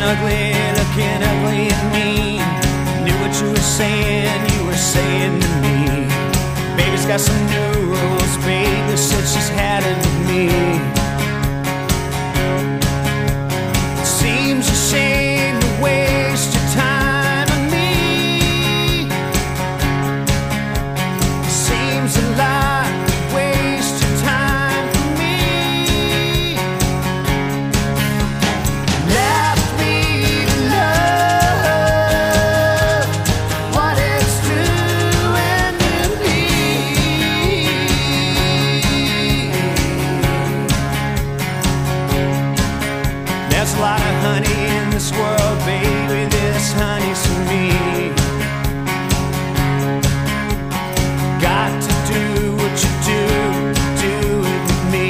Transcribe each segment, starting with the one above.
looking ugly and mean. Knew what you were saying to me. Baby's got some new rules, baby said she's had it with me. It seems a shame to waste your time on me. It seems a lot to waste your time for me. Left me to love what it's doing to me. There's a lot of honey in this world, baby, this honey's for me. Got to do what you do it with me.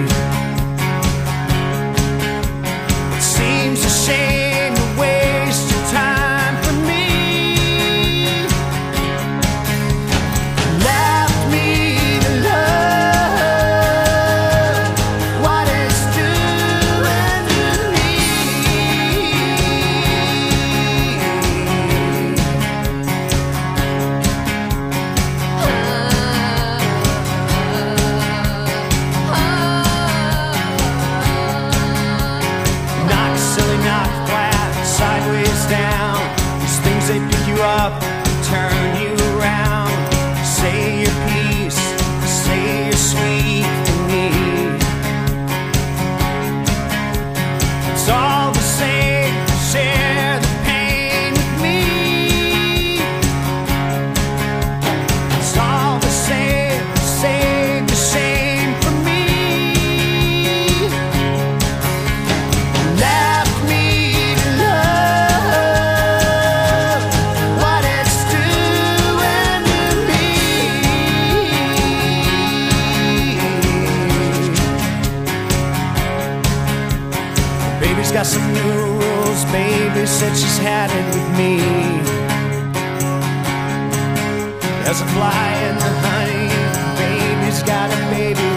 It seems a shame to waste your time for me. Left me to love what it's doing to me. Knock, silly, knock, flat, sideways down. These things, they pick you up, turn you around. Say your piece, say you're sweet to me. It's all the same, share the pain with me. It's all the same, save the shame for me. Left me to love what it's doing to me. Baby's got some new rules, baby said she's had it with me. There's a fly in the honey, baby's got a baby